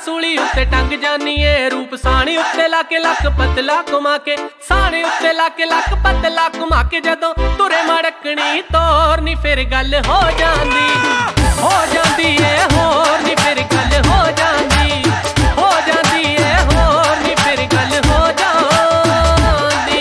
सूली उत्ते टंग जानी है रूप साणी उत्ते लाके लक पतला घुमा के साणी उत्ते लाके लक पतला घुमा के जदों तुरे मड़कनी तोर नी फिर गल हो जांदी है होर नी फिर गल हो जांदी है होर नी फिर गल हो जांदी।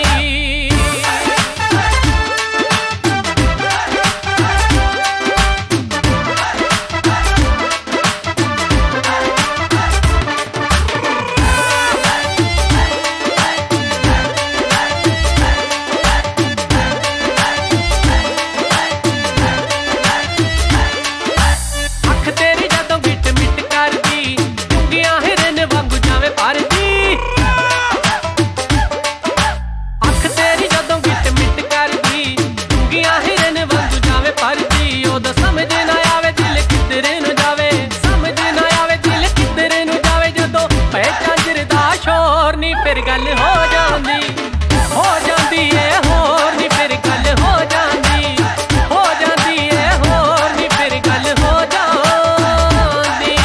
फिर गल हो जांदी है होर नी फिर गल हो जांदी है होर नी फिर गल हो जांदी।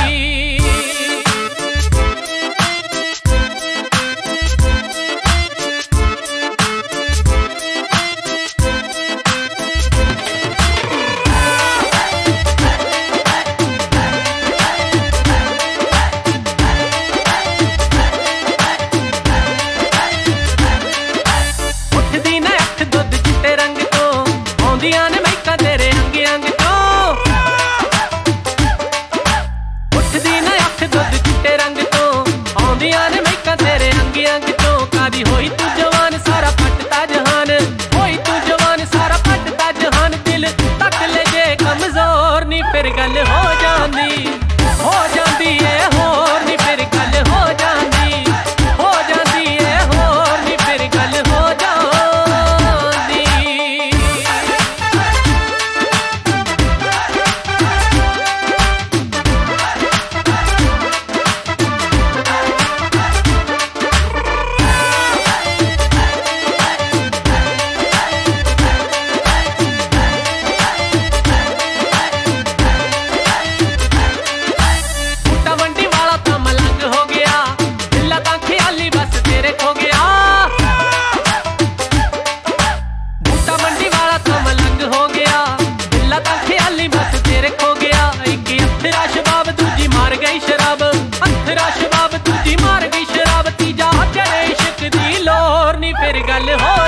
होई तू जवान सारा पटता जहान होई तू जवान सारा पटता जहान दिल तक ले जे कमजोर नी फिर गल हो जांदी है होर नी फिर गल हो जांदी है होर नी फिर गल हो जांदी। शराब दूजी मार गई शराब तीजा चढ़े इश्क दी लोर नी फिर गल हो